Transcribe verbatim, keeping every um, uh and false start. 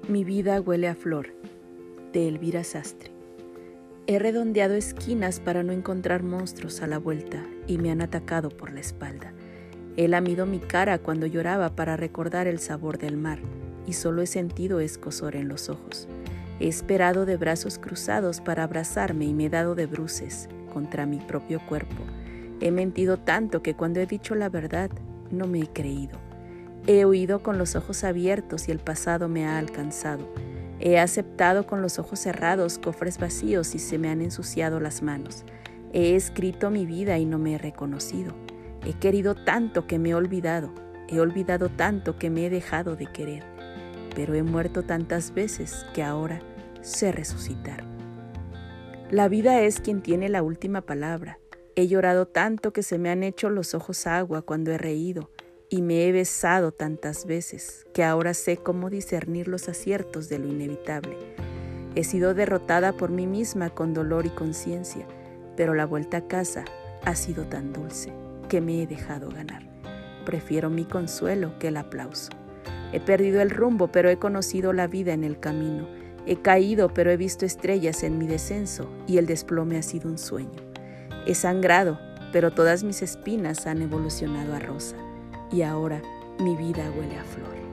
Mi vida huele a flor, de Elvira Sastre. He redondeado esquinas para no encontrar monstruos a la vuelta y me han atacado por la espalda. He lamido mi cara cuando lloraba para recordar el sabor del mar y solo he sentido escozor en los ojos. He esperado de brazos cruzados para abrazarme y me he dado de bruces contra mi propio cuerpo. He mentido tanto que cuando he dicho la verdad no me he creído. He huido con los ojos abiertos y el pasado me ha alcanzado. He aceptado con los ojos cerrados cofres vacíos y se me han ensuciado las manos. He escrito mi vida y no me he reconocido. He querido tanto que me he olvidado. He olvidado tanto que me he dejado de querer. Pero he muerto tantas veces que ahora sé resucitar. La vida es quien tiene la última palabra. He llorado tanto que se me han hecho los ojos agua cuando he reído. Y me he besado tantas veces que ahora sé cómo discernir los aciertos de lo inevitable. He sido derrotada por mí misma con dolor y conciencia, pero la vuelta a casa ha sido tan dulce que me he dejado ganar. Prefiero mi consuelo que el aplauso. He perdido el rumbo, pero he conocido la vida en el camino. He caído, pero he visto estrellas en mi descenso y el desplome ha sido un sueño. He sangrado, pero todas mis espinas han evolucionado a rosa. Y ahora mi vida huele a flor.